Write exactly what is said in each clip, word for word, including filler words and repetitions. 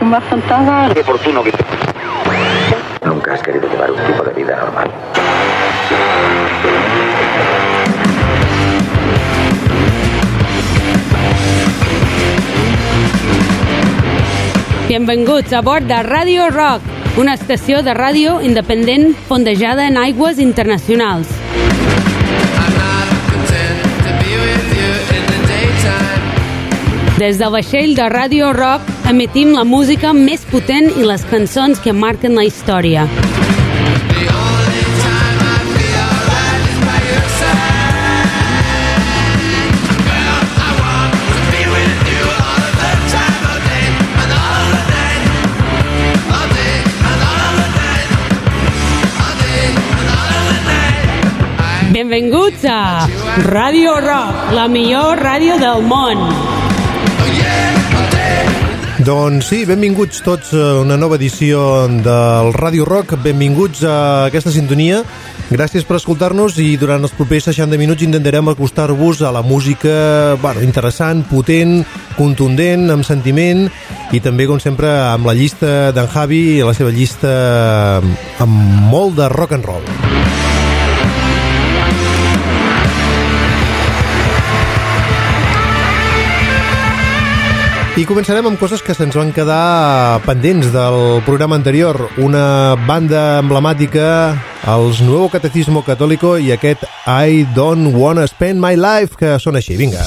bastante raro. Qué oportuno que... Nunca has querido llevar un tipo de vida normal. Benvinguts a bord de Radio Rock, una estació de ràdio independent fondejada en aigües internacionals. Des del vaixell de Radio Rock emetim la música més potent i les cançons que marquen la història. Benvinguts a Radio Rock, la millor ràdio del món. Doncs sí, benvinguts tots a una nova edició del Radio Rock, benvinguts a aquesta sintonia. Gràcies per escoltar-nos i durant els propers seixanta minuts intentarem acostar-vos a la música, bueno, interessant, potent, contundent, amb sentiment i també, com sempre, amb la llista d'en Javi i la seva llista amb molt de rock and roll. I començarem amb coses que se'ns van quedar pendents del programa anterior. Una banda emblemàtica, els Nuevo Catecismo Católico, i aquest I Don't Wanna Spend My Life, que sona així. Vinga.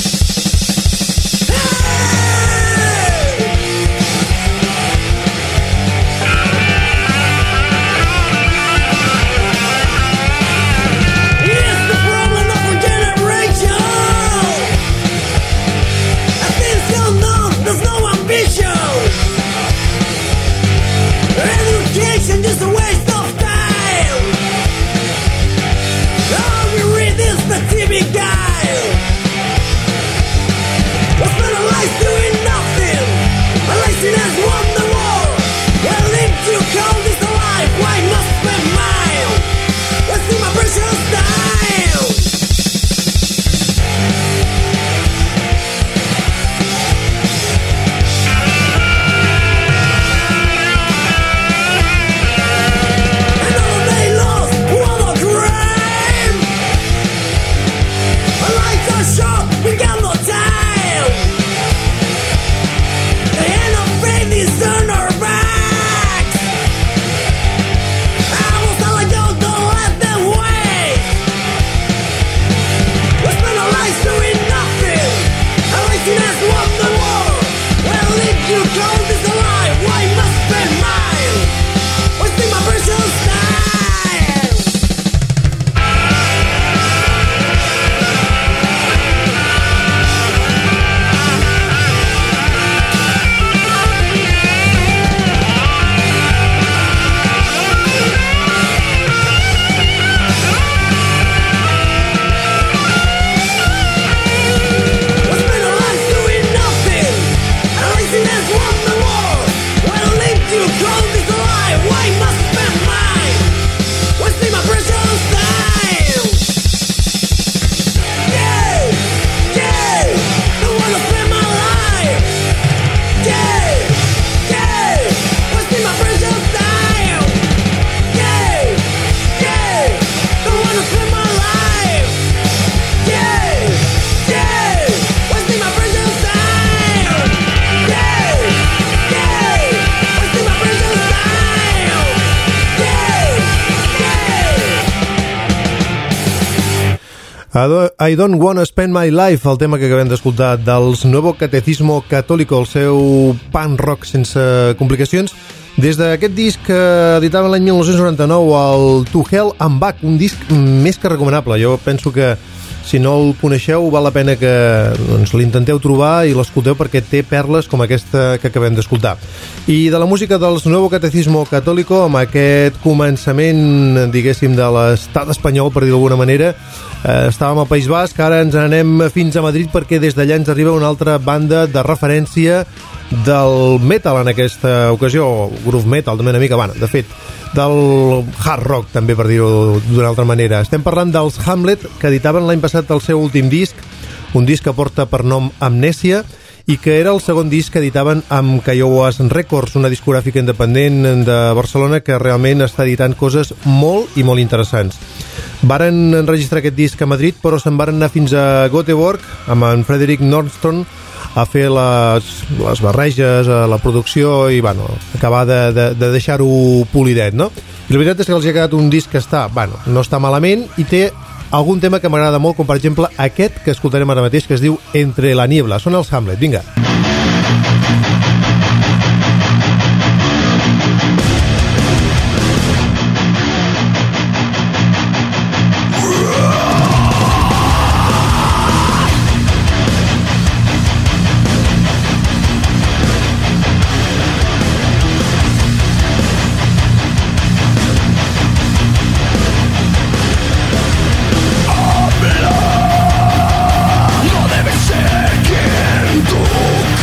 I Don't Wanna Spend My Life, el tema que acabem d'escoltar dels Nuevo Catecismo Católico, el seu punk rock sense complicacions, des d'aquest disc que editava l'any dinou noranta-nou, el To Hell and Back, un disc més que recomanable. Jo penso que si no el coneixeu val la pena que doncs, l'intenteu trobar i l'escolteu, perquè té perles com aquesta que acabem d'escoltar. I de la música dels Nuevo Catecismo Católico, amb aquest començament, diguéssim, de l'estat espanyol, per dir d'alguna manera, eh, estàvem al País Basc, ara ens anem fins a Madrid, perquè des d'allà ens arriba una altra banda de referència del metal en aquesta ocasió, groove metal, també una mica, bueno, de fet, del hard rock, també, per dir-ho d'una altra manera. Estem parlant dels Hamlet, que editaven l'any passat el seu últim disc, un disc que porta per nom Amnèsia, i que era el segon disc que editaven amb Kiowas Records, una discogràfica independent de Barcelona que realment està editant coses molt i molt interessants. Varen enregistrar aquest disc a Madrid, però se'n varen anar fins a Göteborg amb en Frederick Nordstrom a fer les, les barreges, la producció i bueno, acabar de, de, de deixar-ho polidet, no? I la veritat és que els ha quedat un disc que està, bueno, no està malament i té algun tema que m'agrada molt, com per exemple aquest que escoltarem ara mateix, que es diu Entre la niebla. Són els Hamlet, vinga. No debes ser quien tú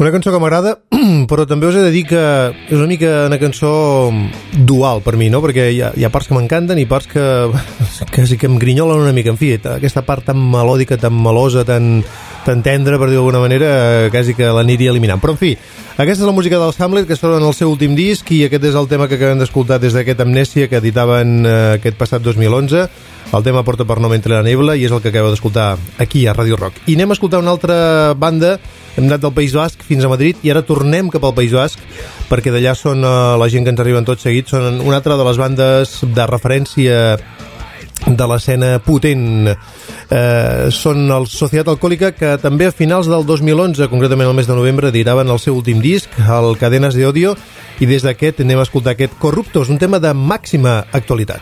Una cançó que m'agrada, però també us he de dir que és una mica una cançó dual per mi, no? Perquè hi ha, hi ha parts que m'encanten i parts que, que sí que em grinyolen una mica. En fi, aquesta part tan melòdica, tan melosa, tan, tan tendra, per dir d'alguna manera, quasi que l'aniria eliminant. Però, en fi, aquesta és la música dels Hamlet, que són en el seu últim disc, i aquest és el tema que acabem d'escoltar des d'aquest Amnèsia, que editaven eh, aquest passat dos mil onze. El tema porta per nom Entre la nebla i és el que acabeu d'escoltar aquí a Radio Rock. I anem a escoltar una altra banda. Hem anat del País Basc fins a Madrid i ara tornem cap al País Basc, perquè d'allà són uh, la gent que ens arriben tots seguits, són una altra de les bandes de referència de l'escena potent. Eh, són el Societat Alcohòlica, que també a finals del dos mil onze, concretament el mes de novembre, editaven el seu últim disc, el Cadenas de Odio, i des d'aquest anem a escoltar aquest Corruptos, un tema de màxima actualitat.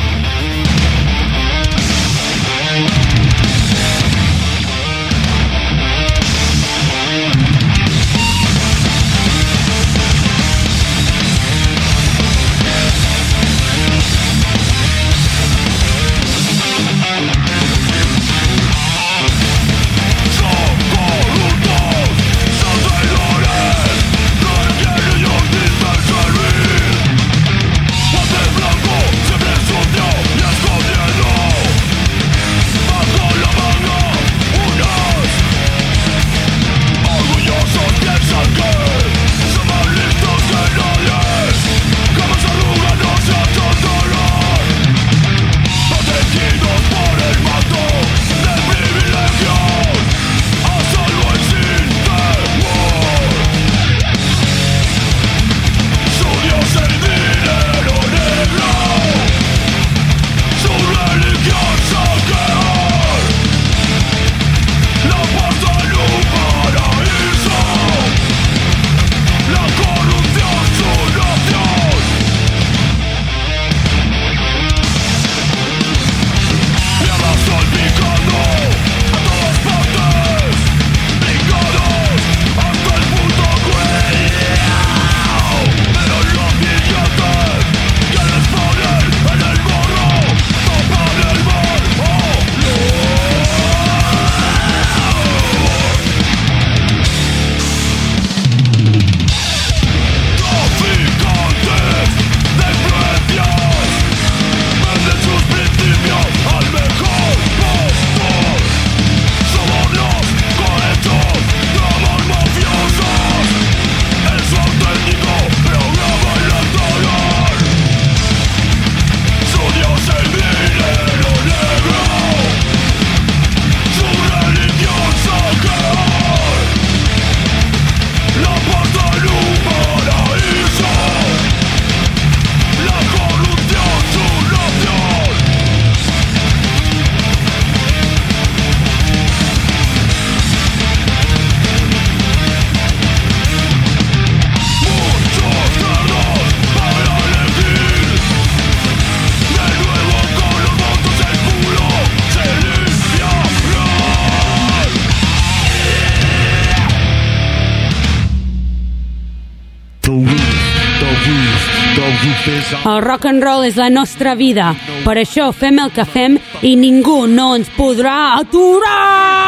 El rock and roll és la nostra vida. Per això fem el que fem i ningú no ens podrà aturar!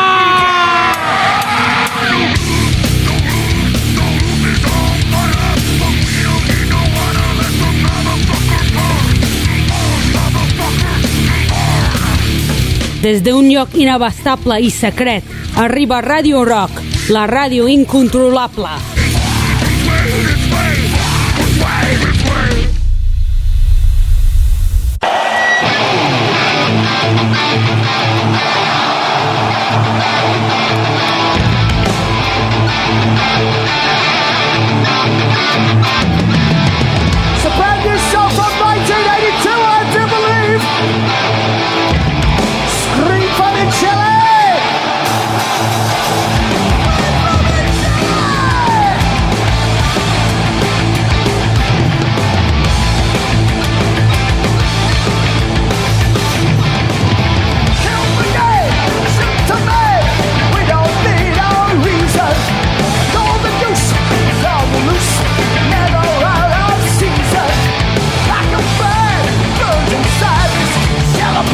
Des d'un lloc inabastable i secret arriba Radio Rock, la ràdio incontrolable. Celebrate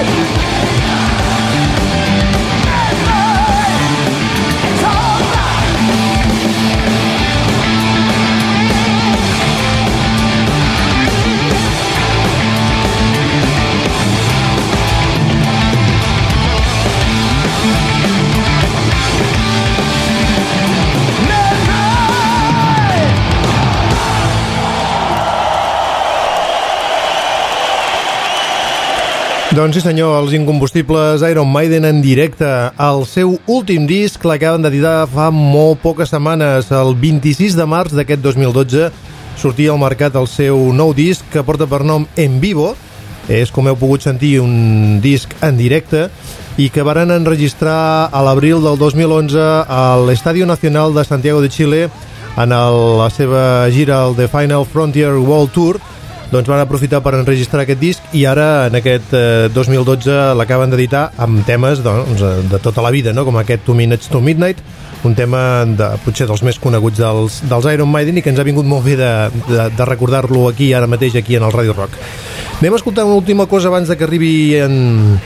Doncs sí senyor, els incombustibles Iron Maiden en directe. El seu últim disc l'acaben d'editar fa molt poques setmanes. El vint-i-sis de març d'aquest dos mil dotze sortia al mercat el seu nou disc que porta per nom En Vivo. És, com heu pogut sentir, un disc en directe i que varen enregistrar a l'abril del dos mil onze a l'Estadio Nacional de Santiago de Chile en el, la seva gira, el The Final Frontier World Tour. Doncs van aprofitar per enregistrar aquest disc i ara en aquest eh, dos mil dotze l'acaben d'editar amb temes doncs, de tota la vida, no? Com aquest Two Minutes to Midnight, un tema de, potser dels més coneguts dels, dels Iron Maiden i que ens ha vingut molt bé de, de, de recordar-lo aquí ara mateix aquí en el Radio Rock. Anem a escoltar una última cosa abans de que arribi en,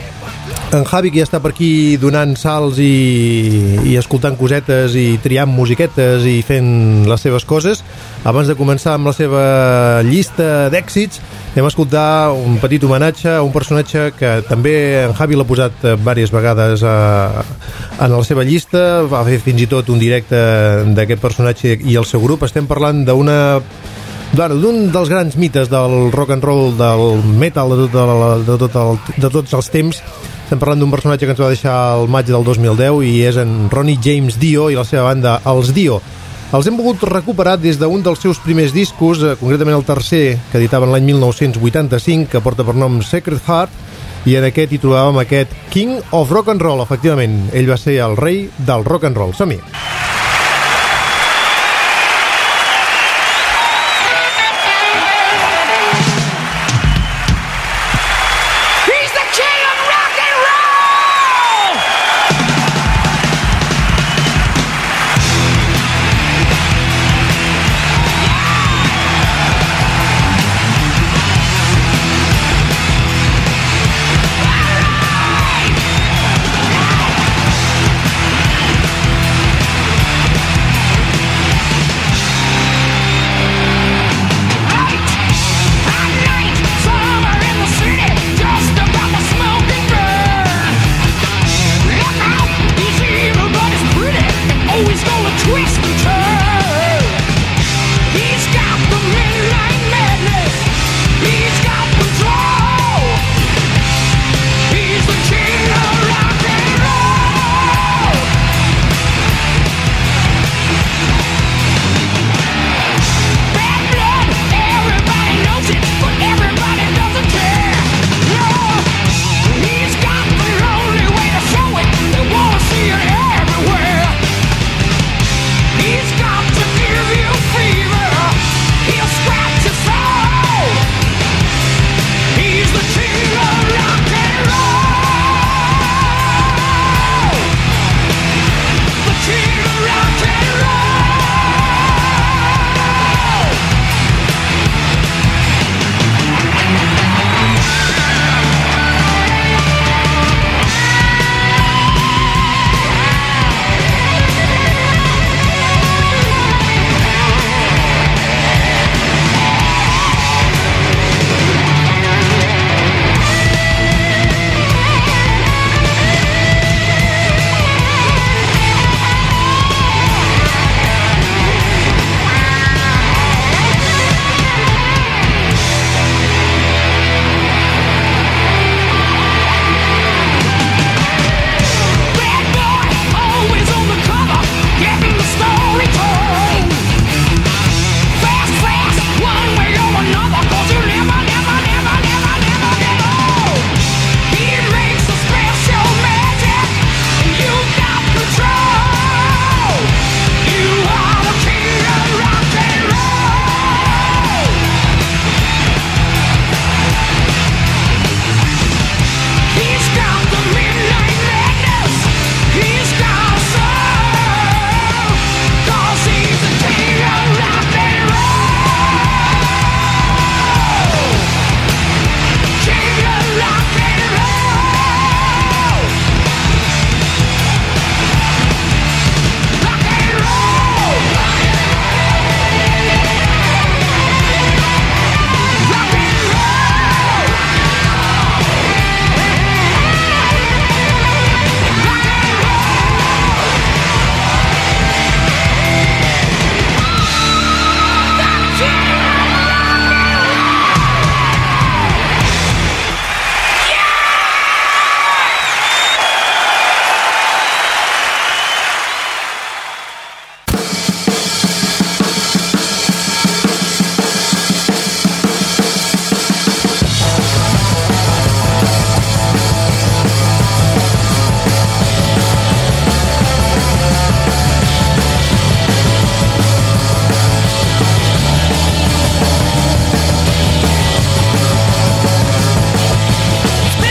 en Javi, que ja està per aquí donant salts i, i escoltant cosetes i triant musiquetes i fent les seves coses. Abans de començar amb la seva llista d'èxits, anem a escoltar un petit homenatge a un personatge que també en Javi l'ha posat diverses vegades a, en la seva llista. Va fer fins i tot un directe d'aquest personatge i el seu grup. Estem parlant d'una d'un dels grans mites del rock and roll, del metal, de, tot el, de, tot el, de tots els temps. Estem parlant d'un personatge que ens va deixar el maig del dos mil deu i és en Ronnie James Dio i la seva banda, els Dio. Els hem volgut recuperar des d'un dels seus primers discos, concretament el tercer, que editaven l'any mil nou-cents vuitanta-cinc, que porta per nom Sacred Heart, i en aquest hi trobàvem aquest King of Rock and Roll. Efectivament, ell va ser el rei del rock and roll. Som-hi!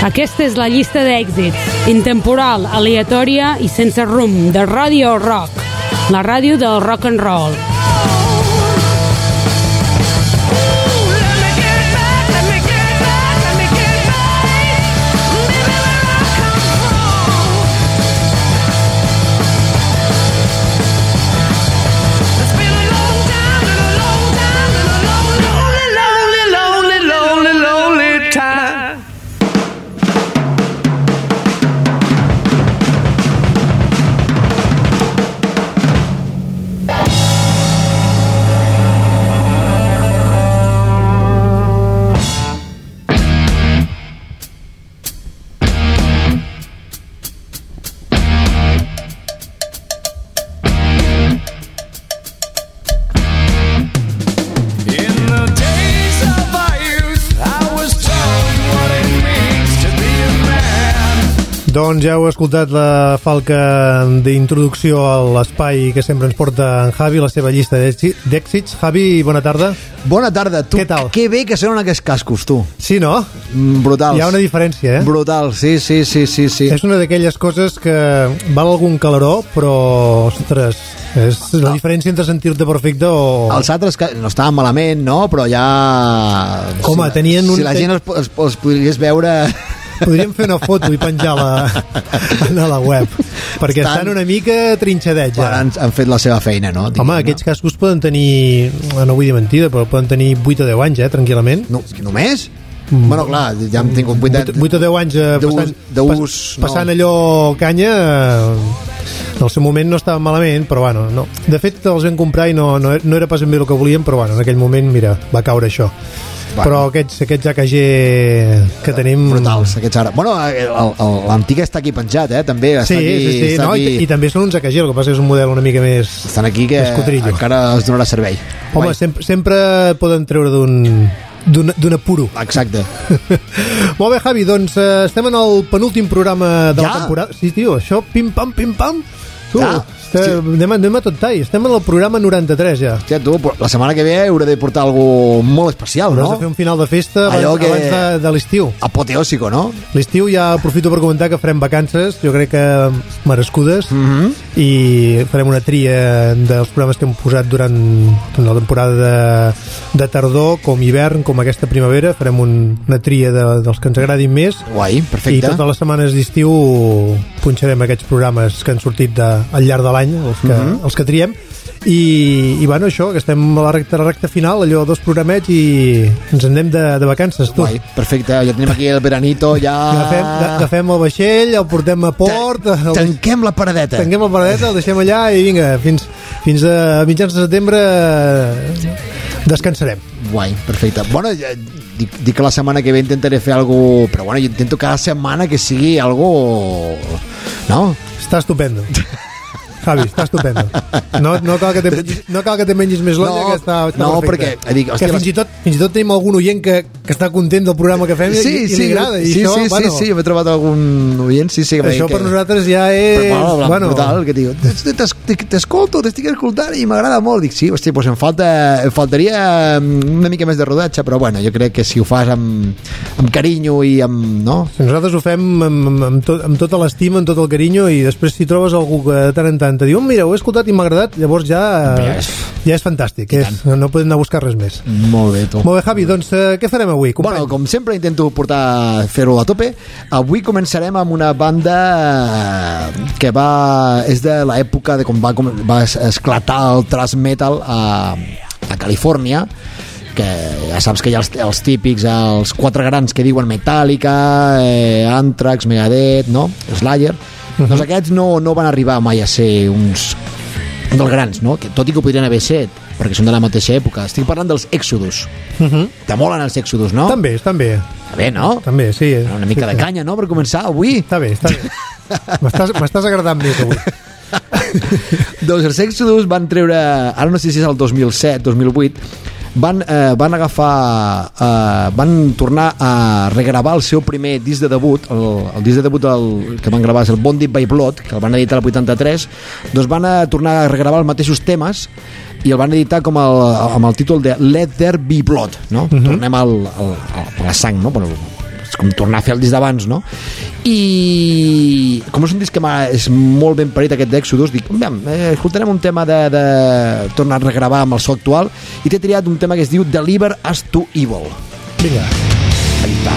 Aquesta és la llista d'èxits, intemporal, aleatòria i sense rumb, de Radio Rock, la ràdio del rock and roll. Doncs ja heu escoltat la falca d'introducció a l'espai que sempre ens porta en Javi, la seva llista d'èxits. Javi, bona tarda. Bona tarda. Tu, què tal? Que bé que sonen aquests cascos, tu. Sí, no? Mm, brutals. Hi ha una diferència, eh? Brutal, sí, sí, sí, sí, sí. És una d'aquelles coses que val algun calaró, però, ostres, és la diferència entre sentir-te perfecte o... Els altres que no estaven malament, no? Però ja... Home, si, tenien un... Si la gent els, els, els podries veure... Podríem fer una foto i penjar-la a la web, perquè estan, estan una mica trinxadets ja. Han, han fet la seva feina, no? Home, aquests cascos poden tenir, no vull dir mentida, però poden tenir vuit o deu anys, eh, tranquil·lament. No, només? Mm. Bueno, clar, ja hem tingut vuit o deu anys eh, passant, d'ús, passant no. allò canya. En el seu moment no estava malament, però bueno, no. De fet, els vam comprar i no, no, no era pas ben bé el que volíem, però bueno, en aquell moment, mira, va caure això. Bueno. Però aquests, aquests A K G que tenim... Brutals, aquests ara. Bueno, l'antic està aquí penjat, eh, també. Sí, aquí, sí, sí. No, aquí... I, I també són uns A K G, el que passa és un model una mica més... Estan aquí que encara es donarà servei. Home, sempre, sempre poden treure d'un... d'un apuro. Exacte. Molt bé, Javi, doncs eh, estem en el penúltim programa de ja? la temporada. Sí, tio, això, pim-pam, pim-pam. Tu, ja? este, sí. anem, anem a tot tall. Estem en el programa noranta-tres ja. Hòstia, tu, la setmana que ve hauré de portar alguna molt especial, no? Hauràs de fer un final de festa Allò abans, que... abans de, de l'estiu. Apoteòsico, no? L'estiu ja aprofito per comentar que farem vacances, jo crec que merescudes, mm-hmm. i farem una tria dels programes que hem posat durant, durant la temporada de, de tardor, com hivern, com aquesta primavera. Farem un, una tria de, dels que ens agradin més. Guai, perfecte. I totes les setmanes d'estiu punxarem aquests programes que han sortit de, al llarg de l'any, els que, mm-hmm. els que triem. I, i bueno, això, que estem a la recta, a la recta final, allò, dos programets i ens en anem de, de vacances, tu. Guai, perfecte, ja tenim aquí el veranito, ja... Agafem, agafem el vaixell, el portem a port... El... Tanquem la paradeta. Tanquem la paradeta, el deixem allà i vinga, fins, fins a mitjans de setembre descansarem. Guai, perfecte. Bueno, ja, dic, dic que la setmana que ve intentaré fer alguna... Però bueno, jo intento cada setmana que sigui algo... No? Està estupendo. Javi, està estupendo. No, no, cal que te mengis, no cal que te mengis més l'olla, no, que està, està no, perfecte. Perquè, dic, hòstia, que fins i, tot, fins i tot tenim algun oient que, que està content del programa que fem sí, i, i sí, li agrada. I sí, això, sí, bueno, sí, sí, jo m'he trobat algun oient, sí, sí. Això que... per nosaltres ja és... Però, bueno, bueno, brutal, que diu, t'escolto, t'estic escoltant i m'agrada molt. Dic, sí, hòstia, doncs em, falta, em faltaria una mica més de rodatge, però bueno, jo crec que si ho fas amb, amb carinyo i amb... No? Nosaltres ho fem amb, amb, amb, tot, amb tota l'estima, amb tot el carinyo, i després si trobes algú que de tant en tant te diu, mira, ho he escoltat i m'ha agradat, llavors ja, yes. ja és fantàstic, és, no podem anar a buscar res més. Molt bé, tu. Molt bé, Javi, doncs uh, què farem avui, company? Bueno, com sempre intento portar fer-ho a tope. Avui començarem amb una banda que va és de l'època de com va, com va esclatar el thrash metal a, a Califòrnia, que ja saps que hi ha els, els típics, els quatre grans que diuen Metallica, eh, Anthrax, Megadeth, no? Slayer. Uh-huh. Doncs aquests no, no van arribar mai a ser uns dels grans, no? Que, tot i que ho podrien haver set, perquè són de la mateixa època. Estic parlant dels Exodus. Uh-huh. Te molen els Exodus, no? També, estan bé. Està bé, no? També, sí. Una mica sí, de canya, no?, per començar avui. Està bé, està bé. M'estàs agradant més avui. Doncs els Exodus van treure, ara no sé si és el dos mil set, dos mil vuit, van, eh, van agafar eh, van tornar a regravar el seu primer disc de debut, el, el disc de debut el, que van gravar és el Bonded by Blood, que el van editar el vuitanta-tres. Doncs van a tornar a regravar els mateixos temes i el van editar com el, amb el títol de Let There Be Blood, no? Uh-huh. Tornem al, al, al, a la sang, no? Bueno, com tornar a fer el disc d'abans, no? I com és un disc que és molt ben parit, aquest d'Exodus, dic, eh, escoltarem un tema de, de tornar a regravar amb el so actual, i t'he triat un tema que es diu Deliver Us to Evil. Vinga, ahí està.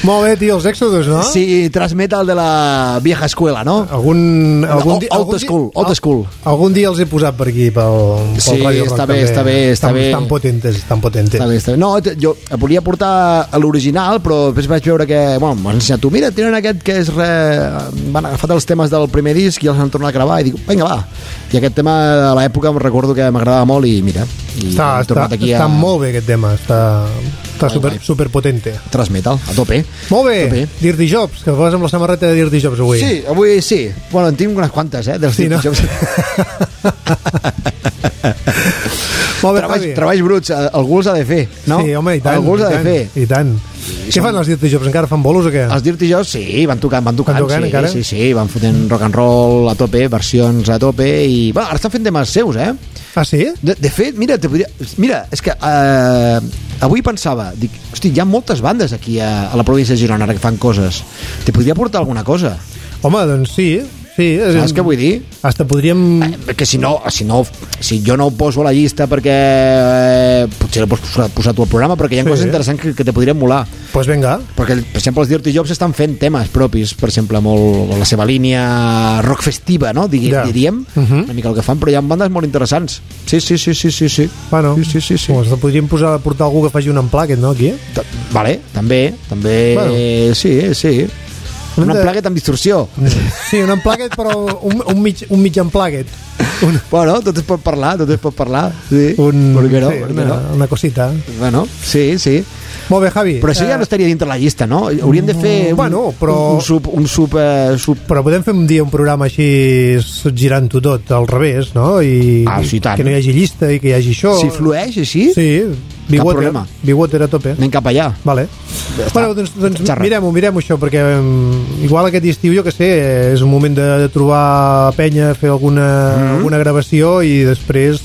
Molt bé, tio, els Exodus, no? Sí, thrash metal de la vieja escuela, no? Algun, algun, Old, old school, old school. Algun dia els he posat per aquí, pel, pel sí, Radio Rock. Està bé, també. està bé, està estan, bé. Estan potentes, estan potentes. Està bé, està bé. No, jo volia portar l'original, però després vaig veure que... Bueno, m'has ensenyat tu, mira, tenen aquest que és... Re... Van agafat els temes del primer disc i els han tornat a gravar i dic, vinga, va. I aquest tema a l'època em recordo que m'agradava molt i mira... I està està, aquí està a... molt bé aquest tema, està, està super, super potente. Thrash metal, a tope. Molt bé, tope. Dirty Jobs, que vas amb la samarreta de Dirty Jobs avui. Sí, avui sí. Bueno, en tinc unes quantes, eh, dels sí, Dirty no? Jobs. Molt bé, treballs, treballs bruts, algú els ha de fer, no? Sí, home, i tant. Algú els ha de fer. I tant. I què fan els Dirty Jobs? Encara fan bolos o què? Els Dirty Jobs, sí, van tocant, van tocant, van tocant sí, encara? sí, sí, van fotent rock and roll a tope, versions a tope, i bueno, ara estan fent temes seus, eh? Ah, sí? De, de fet, mira, te podria... mira, és que eh, avui pensava, dic, hosti, hi ha moltes bandes aquí a, a la província de Girona que fan coses. Te podria portar alguna cosa? Home, doncs sí, sí. Saps què vull dir? Hasta podríem... Eh, que si no, si no, si jo no ho poso a la llista perquè eh, potser l'ho pots posar, posar tu al programa, perquè hi ha sí. coses interessants que, que te podrien molar. Doncs pues vinga. Perquè, per exemple, els Dirty Jobs estan fent temes propis, per exemple, molt la seva línia rock festiva, no? Digui, yeah. Diríem, uh -huh. una mica el que fan, però hi ha bandes molt interessants. Sí, sí, sí, sí, sí, sí. Bueno, sí, sí, sí, sí. Doncs podríem posar, portar algú que faci un unplugged, no, aquí? Vale, també, també, bueno. sí, sí. Un unplugged amb distorsió. Sí, un unplugged, però un, un, mig, un mig unplugged. Un... Bueno, tot es pot parlar, tot es pot parlar. Sí. Un, no, sí, una, no? una cosita. Bueno, sí, sí. Molt bé, Javi. Però això ja no estaria dintre la llista, no? Hauríem de fer un, bueno, però... un, un sub... Un sub, uh, sub... Però podem fer un dia un programa així girant-ho tot al revés, no? I ah, sí, tant. Que no hi hagi llista i que hi hagi això. Si flueix així? Sí. Be-Water, Be-Water a tope. Anem cap allà. Vale. Ja bueno, doncs, doncs mirem-ho, mirem-ho això, perquè um, igual aquest estiu, jo que sé, és un moment de trobar penya, fer alguna, mm-hmm. alguna gravació i després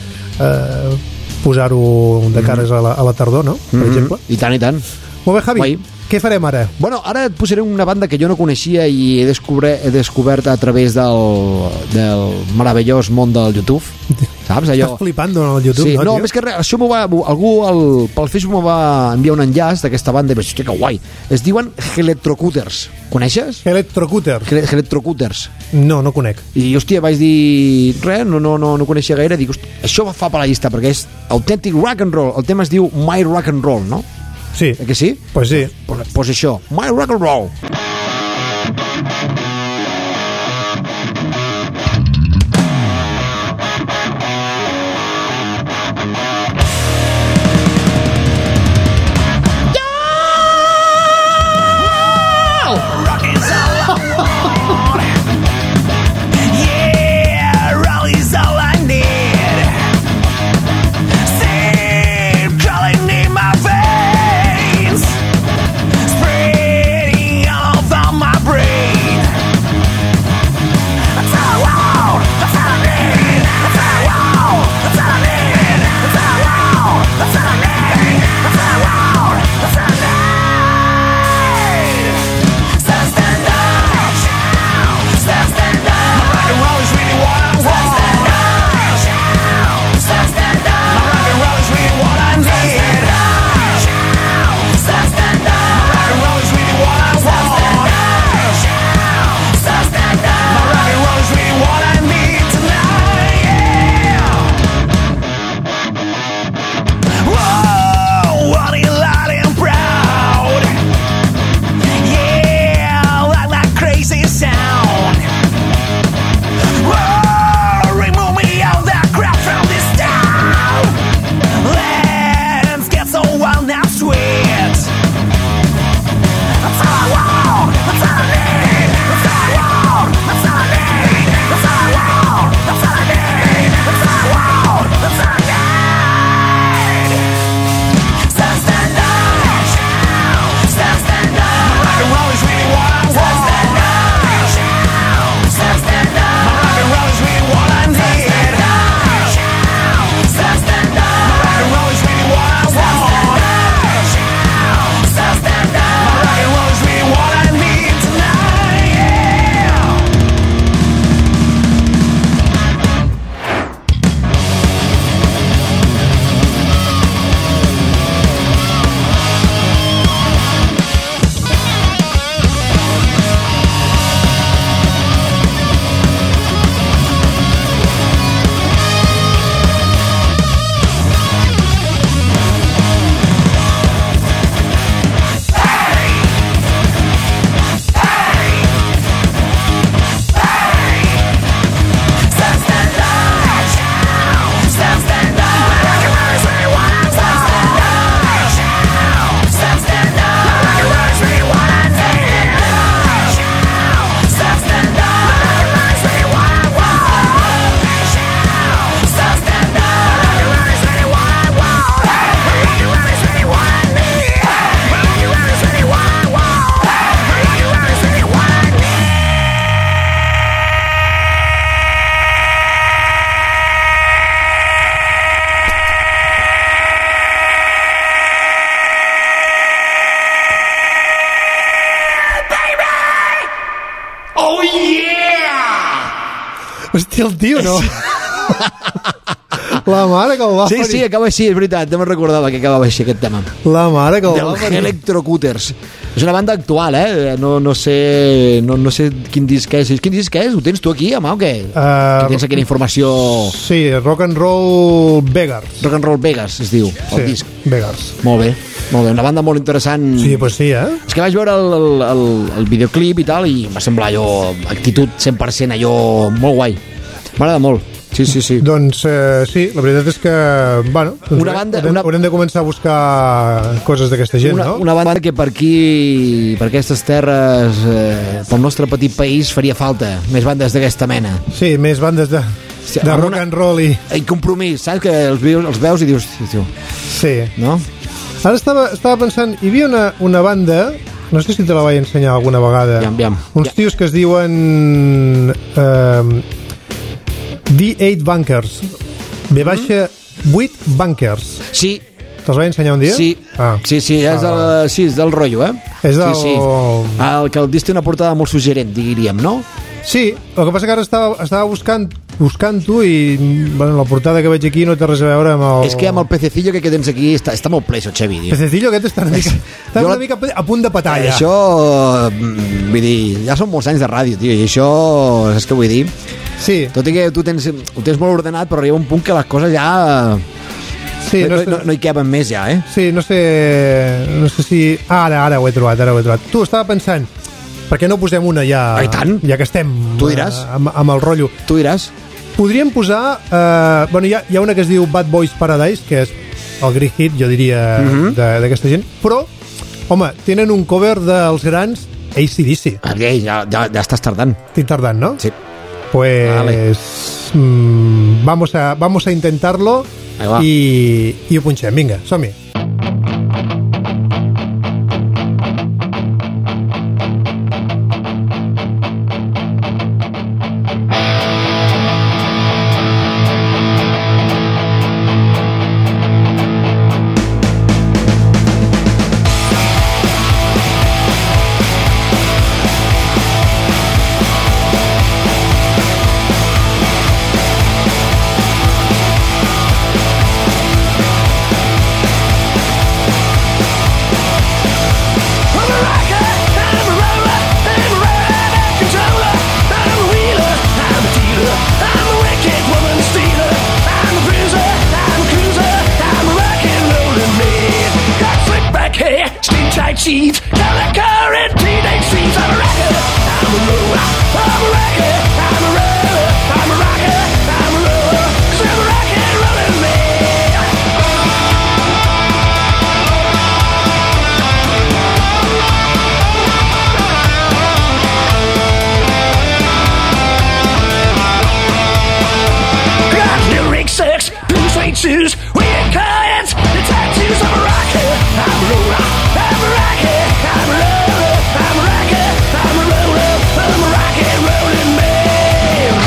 eh, posar-ho de cares a la, a la tardor, no? Per mm-hmm. exemple. I tant, i tant. Molt bé, Javi. Guai. Què farem ara? Bueno, ara et posaré una banda que jo no coneixia i he, descobre, he descobert a través del, del meravellós món del YouTube. Saps, allò? Estàs flipant en el YouTube, sí, no, no, tio? més que res, això m'ho va, algú al, pel Facebook m'ho va enviar un enllaç d'aquesta banda i vaig dir, que guai. Es diuen Electrocuters. Coneixes? Electrocuters. Electrocuters. No, no conec. I, hòstia, vaig dir, res, no, no, no, no coneixia gaire. Dic, hòstia, això fa per la llista, perquè és autèntic rock and roll. El tema es diu My Rock and Roll, no? Sí. Eh que sí? Pues sí. Pues, pues això, My Rock and Roll. Spreading all Hòstia, el tio, no? La mare que el va Sí, sí, acaba així, és veritat, no me'n recordava que acabava així aquest tema. La mare que el va Del Electrocuters. És una banda actual, eh? No, no sé no, no sé quin disc és. Quin disc és? Ho tens tu aquí, home, o què? Uh, que tens aquí la informació... Sí, Rock and Roll Beggars. Rock and Roll Vegas, es diu, el sí, disc. Beggars. Molt bé, molt bé. Una banda molt interessant. Sí, pues sí, eh? És que vaig veure el, el, el, el videoclip i tal i em va semblar allò, actitud cent per cent allò, molt guai. M'agrada molt. Sí, sí, sí. Doncs eh, sí, la veritat és que bueno, doncs una banda, haurem, una... haurem de començar a buscar coses d'aquesta gent, una, no? Una banda que per aquí, per aquestes terres, eh, pel nostre petit país faria falta més bandes d'aquesta mena. Sí, més bandes de, sí, de rock una... and roll i... I compromís, saps? Que els, veus, els veus i dius... Sí. No? Ara estava, estava pensant, hi havia una, una banda, no sé si te la vaig ensenyar alguna vegada, ja, ja, uns ja. tios que es diuen... Eh, D eight Bunkers V baixa vuit Bunkers. Sí. Te'ls vaig ensenyar un dia? Sí, ah. sí, sí, és, ah, del, sí, és del rotllo, eh? És del... Sí, sí. El que el disc té una portada molt suggerent, diríem, no? Sí, el que passa que ara estava, estava buscant buscant-ho i bueno, la portada que veig aquí no té res a veure amb el... És que amb el pececillo que tens aquí està, està molt ple, això, Xavi. El pececillo aquest està una mica, està una la... mica a punt de petar, ja. Això, vull dir, ja són molts anys de ràdio, tio, i això, saps què vull dir? Sí. Tot i que tu tens, ho tens molt ordenat, però arriba un punt que les coses ja... Sí, no, no, no, no hi queben més ja, eh? Sí, no sé, no sé si... Ara, ara ho he trobat, ara ho he trobat. Tu, estava pensant, per què no posem una ja... Ah, i tant. Ja que estem... Tu diràs. Uh, amb, amb el rotllo. Tu diràs. Podríem posar... Uh, bueno, hi ha, hi ha una que es diu Bad Boys Paradise, que és el great hit, jo diria, uh-huh. d'aquesta gent, però, home, tenen un cover dels grans A C D C. Okay, ja, ja, ja estàs tardant. Estic tardant, no? Sí. Pues vale. mmm, vamos, a, vamos a intentarlo y, y ho punxem. Vinga, som-hi. Sheets, color current, teenage streets. I'm a rocker, I'm a roller, I'm a rocker, I'm a roller, I'm a rocker, I'm a roller, 'cause I'm a rock and rollin' man. Got lyric sex, blue suede shoes, weird clients, the tattoos. I'm a rocker, I'm a roller, I'm a rocker, I'm a roller, I'm a rocker, I'm a roller, I'm a rock and rollin' man.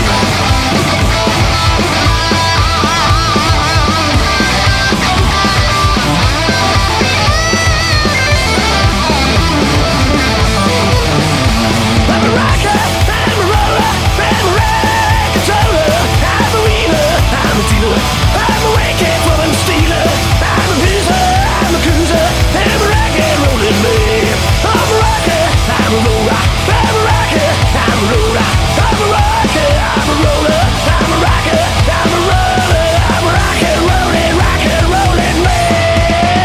I'm a rocker, I'm a roller, I'm a rock controller, I'm a wheeler, I'm a dealer, I'm a wicked woman stealer, I'm a loser, I'm a cruiser, I'm a rock and rollin' man. I'm a rocker, I'm a roller, I'm a rocker, I'm a roller, I'm a rocker, I'm a roller, I'm a rocker, I'm a roller, I'm a rock and rollin', rock and rollin' man.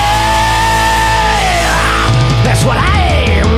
That's what I am.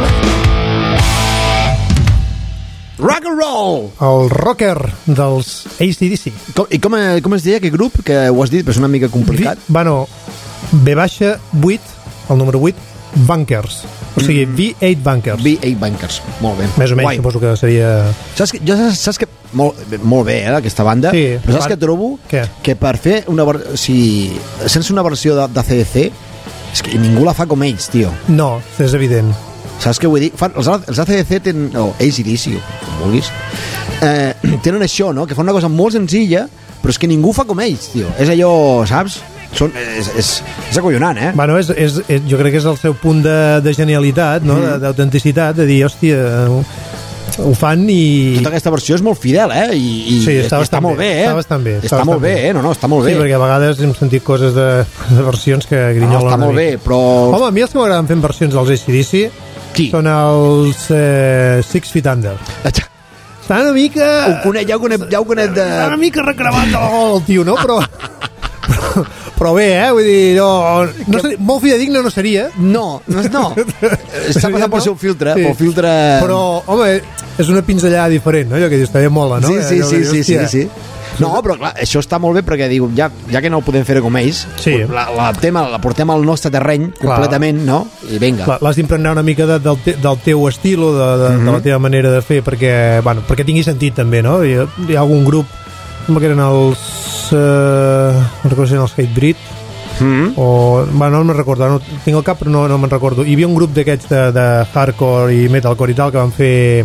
Rock and roll! El rocker dels A C D C. Com, I com, com es deia aquest grup? Que ho has dit, però és una mica complicat. V, bueno, V baixa vuit, el número vuit, Bunkers. O sigui, mm. V eight Bunkers. V eight Bunkers, molt bé. Més o menys, Guai. suposo que seria... Saps que, jo saps que molt, molt bé, eh, aquesta banda, sí, però saps part... que trobo? Què? Que per fer una versió... O sigui, sense una versió de, de C D C, és que ningú la fa com ells, tio. No, és evident. Saps què vull dir? Fan, els, els A C D C tenen... O A C D C, com vulguis. Eh, tenen això, no? Que fan una cosa molt senzilla, però és que ningú fa com ells, tio. És allò, saps? Són, és, és, és acollonant, eh? Bueno, és, és, és, jo crec que és el seu punt de, de genialitat, no? Mm. D'autenticitat, de dir, hòstia, ho fan i... Tota aquesta versió és molt fidel, eh? I, i sí, està, està molt bé, bé, eh? Està bastant bé. Està, està molt bé, bé, eh? No, no, està molt bé. Sí, perquè a vegades hem sentit coses de, de versions que grinyolen. No, està molt bé, però... Home, a mi els que m'agraden fent versions dels A C D C Qui? són els eh, Six Feet Under. Estan una mica... Ho conec, ja ho conec, ja ho conec de... Estan una mica recremat el tio, no? Però... però, però bé, eh? Vull dir, no, no seria, molt fidedigne no seria. No, no, no. Està passant pel seu filtre, sí. pel filtre... Però, home, és una pinzellada diferent, no? Allò que dius, també mola, no? Sí, sí, allò sí, dius, sí, sí, sí. No, però clar, això està molt bé perquè diu, ja, ja que no ho podem fer com ells, sí. la, la, tema, la portem al nostre terreny clar. completament, no? I vinga. L'has d'impregnar una mica de, del, te, del teu estil o de, de, mm -hmm. de la teva manera de fer perquè, bueno, perquè tingui sentit també, no? Hi ha, hi ha algun grup, sembla que eren els... Eh, no recordo si eren els Hatebreed, mm -hmm. o... Bueno, no me'n recordo, no tinc el cap però no, no me'n recordo. Hi havia un grup d'aquests de, de hardcore i metalcore i tal que van fer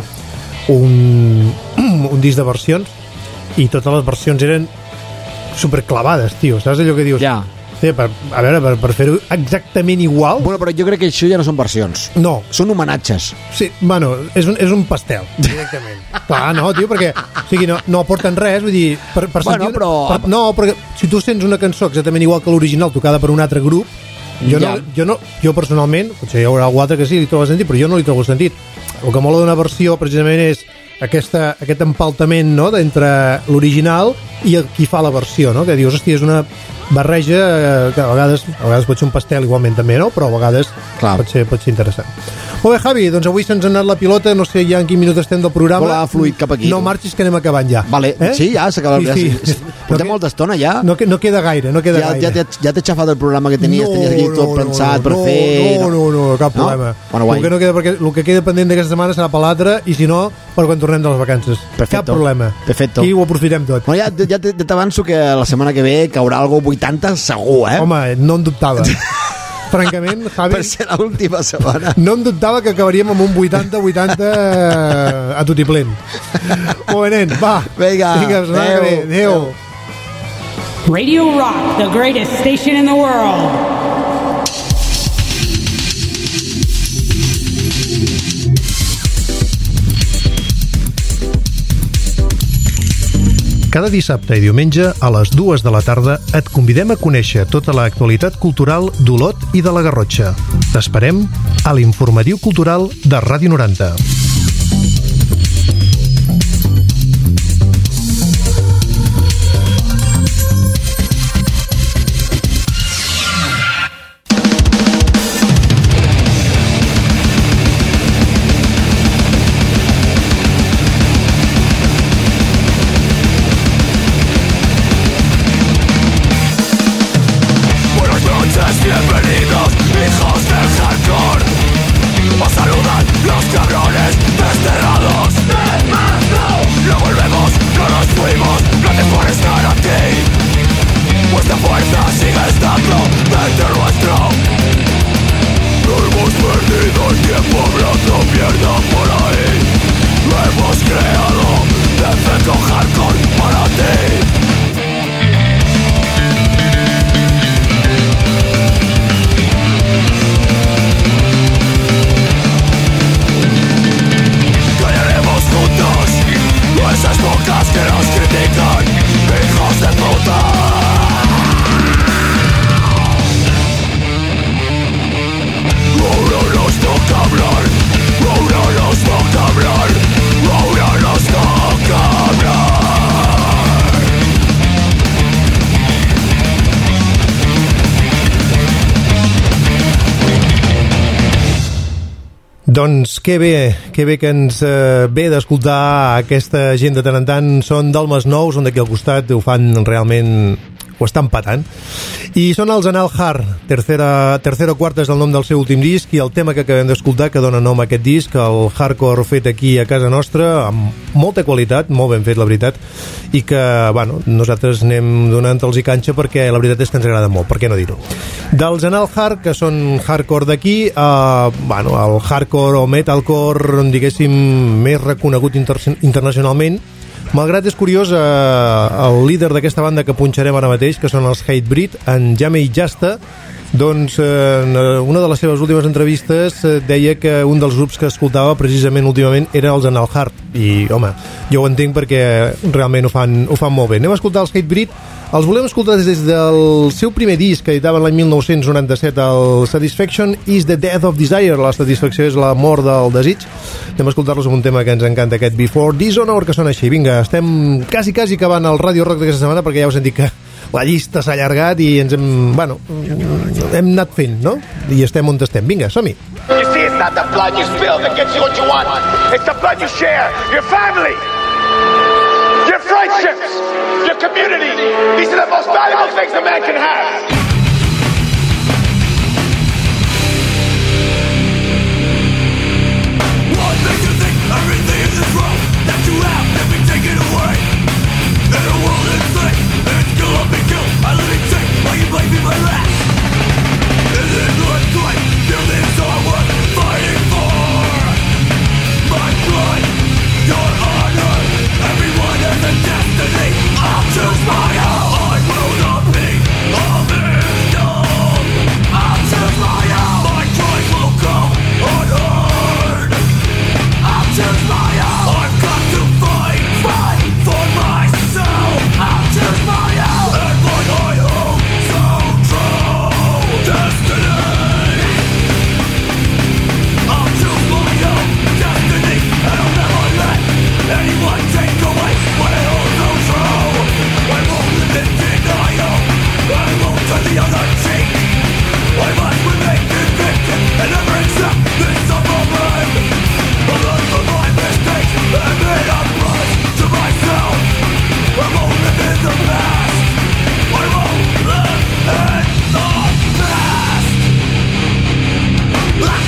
un, un disc de versions i totes les versions eren superclavades, tio, saps allò que dius? Ja. Sí, per, a veure, per, per fer-ho exactament igual... Bueno, però jo crec que això ja no són versions. No. Són homenatges. Sí, bueno, és un, és un pastel, directament. Clar, no, tio, perquè o sigui, no, no aporten res, vull dir... Per, per bueno, sentir, però... Per, no, perquè si tu sents una cançó exactament igual que l'original tocada per un altre grup, jo, ja. no, jo, no, jo personalment, potser hi haurà algú altre que sí, li trobo sentit, però jo no li trobo sentit. El que mola d'una versió, precisament, és aquesta, aquest empaltament, no?, d'entre l'original i el, qui fa la versió, no?, que dius, hòstia, és una barreja que a vegades, a vegades pot ser un pastel igualment també, no?, però a vegades pot ser, pot ser interessant. Molt bé, Javi, doncs avui se'ns ha anat la pilota, no sé ja en quin minut estem del programa. Vola fluid cap aquí. No marxis que anem acabant ja. Vale, eh? Sí, ja s'acaba. Sí, sí. Ja, portem no, molta estona ja. No, no queda gaire, no queda ja, gaire. Ja, ja t'he xafat el programa que tenies, no, tenies aquí tot no, pensat no, per no, fer... No, no, no, no cap no? problema. Bueno, el, que no queda, perquè, el que queda pendent d'aquesta setmana serà per l'altre i si no, per quan tornem de les vacances. Perfecto. Cap problema. Perfecto. Aquí ho aprofitem tot. Bueno, ja ja t'avanço que la setmana que ve caurà algo vuitanta segur, eh? Home, no en dubtava. Francament, Javi... Per ser l'última setmana. No em dubtava que acabaríem amb un vuitanta vuitanta a tutiplén. Molt bé, nen, va. Vinga, adéu. Adéu. Radio Rock, the greatest station in the world. Cada dissabte i diumenge a les dues de la tarda et convidem a conèixer tota l'actualitat cultural d'Olot i de la Garrotxa. T'esperem a l'Informatiu Cultural de Ràdio noranta. Doncs que bé, que bé que ens eh, ve d'escoltar aquesta gent de tant en tant. Són del Masnou, són d'aquí al costat, ho fan realment, ho estan patant. I són els Anal Hard, tercera, tercera o quarta és el nom del seu últim disc, i el tema que acabem d'escoltar que dona nom a aquest disc, el hardcore fet aquí a casa nostra, amb molta qualitat, molt ben fet la veritat, i que, bueno, nosaltres anem donant-los i canxa perquè la veritat és que ens agrada molt, per què no dir-ho. Dels Anal Hard, que són hardcore d'aquí, eh, bueno, el hardcore o metalcore, diguéssim, més reconegut inter internacionalment, Malgrat és curiós, eh, el líder d'aquesta banda que punxarem ara mateix, que són els Hatebreed, en Jamey Jasta, doncs eh, en una de les seves últimes entrevistes eh, deia que un dels grups que escoltava precisament últimament era els Anal Heart, i home, jo ho entenc perquè realment ho fan, ho fan molt bé. Anem a escoltar els Hatebreed. Els volem escoltar des del seu primer disc que editaven l'any mil nou-cents noranta-set, el Satisfaction is the Death of Desire. La satisfacció és la mort del desig. Anem a escoltar-los amb un tema que ens encanta, aquest Before Dishonor, que sona així. Vinga, estem quasi quasi acabant el Radio Rock d'aquesta setmana, perquè ja us hem dit que la llista s'ha allargat i ens hem, bueno, hem anat fent, no? I estem on estem. Vinga, som-hi. You see, it's not the blood you spill that gets you what you want. It's the blood you share, your family, your friendships, your community. These are the most valuable things a man can have. What makes you think everything is wrong that you have can be taken away? In a world insane, it's kill up and kill. I live in shame while you blame me my last. Is it good right? Kill this all worth fighting for. My blood, your honor. Everyone has a destiny. I'll choose my own. I will not be a victim. I'll choose my own. My crimes will go unheard. I'll choose my own. I've got to fight, fight for myself. I'll choose my own. And what I hope so true. Destiny. I'll choose my own destiny. And I'll never let anyone take away what I hold so true. I won't live in denial. I won't turn the other cheek. I must remain convicted and never accept this suffering. I learn from my mistakes and admit I'm lost to myself. I won't live in the past. I won't live in the past. Ah!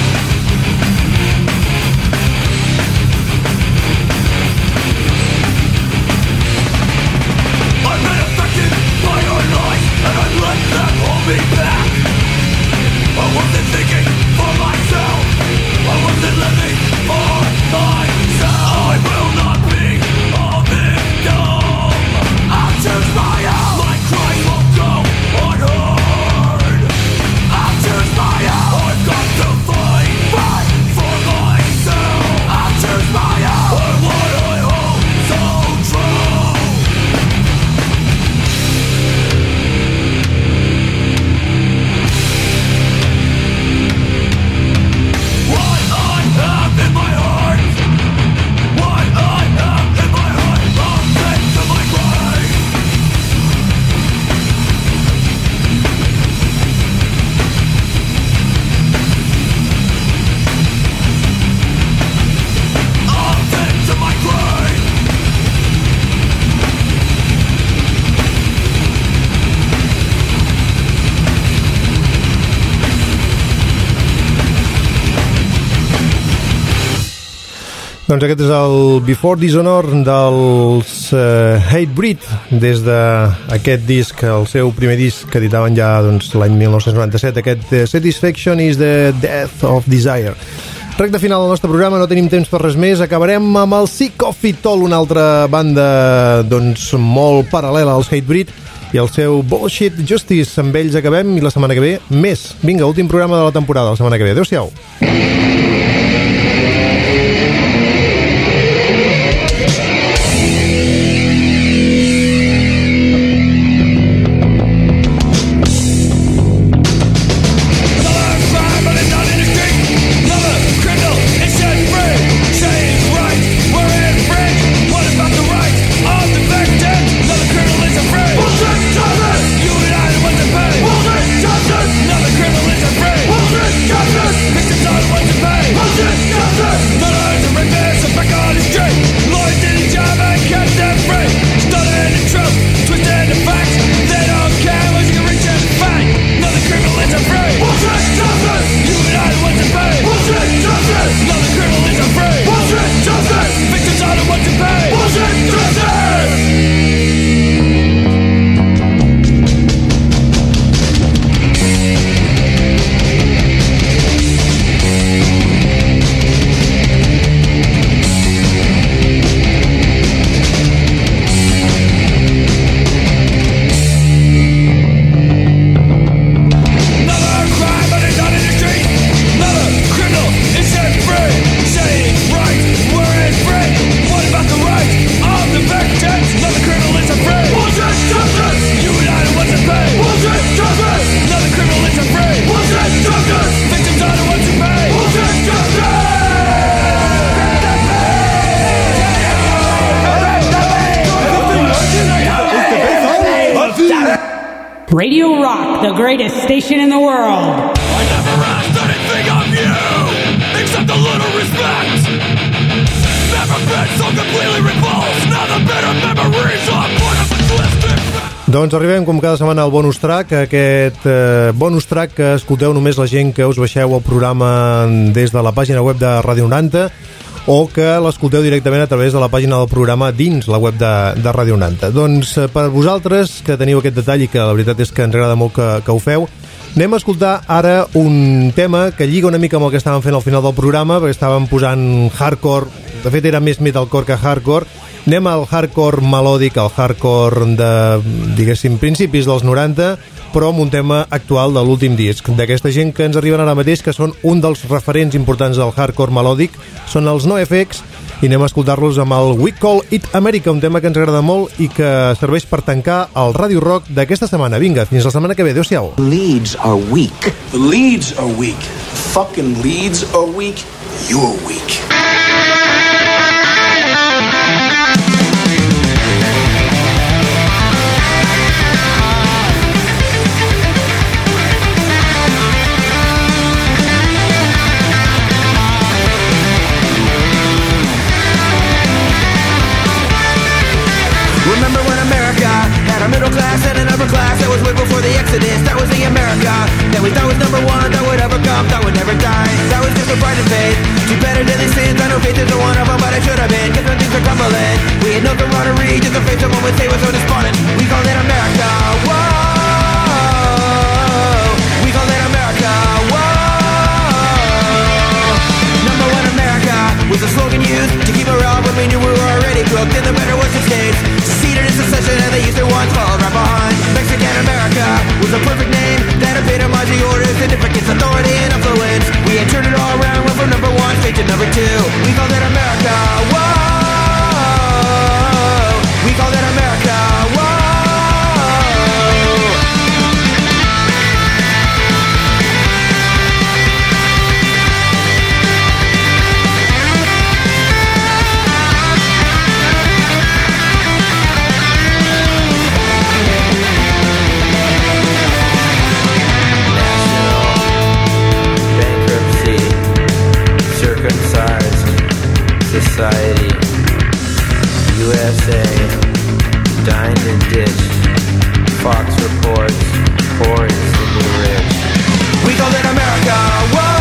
I've been affected by your lies, and I let them hold me back. I wasn't thinking for myself. I wasn't living for myself. I will not be a victim. I'll choose my own. My cries will go unheard. I'll choose my own. I've got to fight, fight for myself. I'll choose my own. And what I hold so true. What I have in my heart, what I have in my heart, I'll take to my grave. I'll take to my grave. Doncs aquest és el Before Dishonor dels uh, Hatebreed, des d'aquest disc, el seu primer disc que editaven ja doncs, l'any mil nou-cents noranta-set, aquest uh, Satisfaction is the Death of Desire. Recte final del nostre programa, no tenim temps per res més, acabarem amb el Sick of It All, una altra banda doncs, molt paral·lela als Hatebreed, i el seu Bullshit Justice. Amb ells acabem i la setmana que ve més. Vinga, últim programa de la temporada, la setmana que ve. Adéu-siau. Justice! Another criminal is afraid. Justice! Victims are the ones to pay. Radio Rock, the greatest station in the world. I never asked anything of you, except a little respect. Never been so completely repulsed. Now the bitter memories are part of a twisted fact. Doncs arribem com cada setmana al bonus track, aquest eh, bonus track que escolteu només la gent que us baixeu el programa des de la pàgina web de Ràdio noranta o que l'escolteu directament a través de la pàgina del programa dins la web de, de Ràdio noranta. Doncs eh, per vosaltres que teniu aquest detall i que la veritat és que ens agrada molt que, que ho feu, anem a escoltar ara un tema que lliga una mica amb el que estàvem fent al final del programa, perquè estàvem posant hardcore, de fet era més metalcore que hardcore. Anem al hardcore melòdic, al hardcore de, diguéssim, principis dels noranta, però amb un tema actual de l'últim disc. D'aquesta gent que ens arriben ara mateix, que són un dels referents importants del hardcore melòdic, són els NoFX, i anem a escoltar-los amb el We Call It America, un tema que ens agrada molt i que serveix per tancar el Radio Rock d'aquesta setmana. Vinga, fins la setmana que ve. Adéu-siau. Leads are weak. The leads are weak. Fucking leads are weak. You're weak. Remember when America had a middle class and an upper class? That was way before the Exodus. That was the America that we thought was number one, that would ever come, that would never die. That was just a pride and faith. Too better than these sins. I know faith isn't one of them, but I should have been. Cause when things are crumbling, we had no camaraderie, just a face someone would say was so despondent. We called it America. Whoa. We called it America. Whoa. Number one America was a slogan used to keep morale when we knew we were already cooked in the better Western states. Seceded in secession and they used their ones followed right behind. Mexican America was a perfect name that epitomized the order, significance, authority, and influence. We had turned it all around, went from number one straight to number two. We called it America. Whoa. We called it America. Whoa. Society, U S A, dined and ditched, Fox reports, poor is the new rich. We called it America, whoa!